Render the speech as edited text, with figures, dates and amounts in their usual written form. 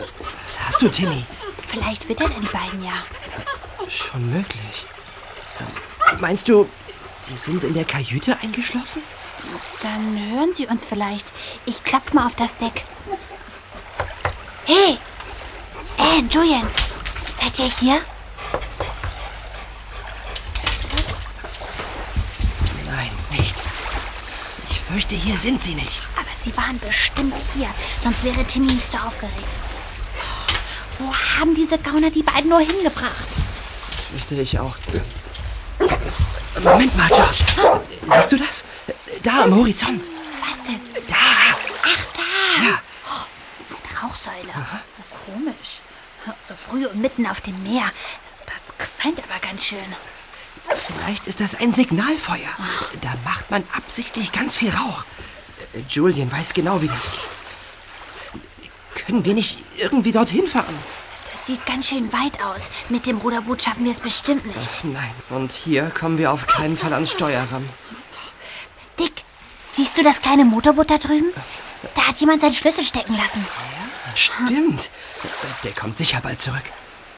Was hast du, Timmy? Vielleicht wittern die beiden ja. Schon möglich. Meinst du, sie sind in der Kajüte eingeschlossen? Dann hören sie uns vielleicht. Ich klapp mal auf das Deck. Hey! Anne, Julian! Seid ihr hier? Nein, nichts. Ich fürchte, hier sind sie nicht. Aber sie waren bestimmt hier. Sonst wäre Timmy nicht so aufgeregt. Wo haben diese Gauner die beiden nur hingebracht? Das wüsste ich auch. Moment mal, George. Siehst du das? Da am Horizont. Was denn? Da. Ach, da! Ja. Oh, Rauchsäule. Komisch. So früh und mitten auf dem Meer. Das qualmt aber ganz schön. Vielleicht ist das ein Signalfeuer. Da macht man absichtlich ganz viel Rauch. Julian weiß genau, wie das geht. Können wir nicht irgendwie dorthin fahren? Das sieht ganz schön weit aus. Mit dem Ruderboot schaffen wir es bestimmt nicht. Nein, und hier kommen wir auf keinen Fall ans Steuer ran. Dick, siehst du das kleine Motorboot da drüben? Da hat jemand seinen Schlüssel stecken lassen. Stimmt. Der kommt sicher bald zurück.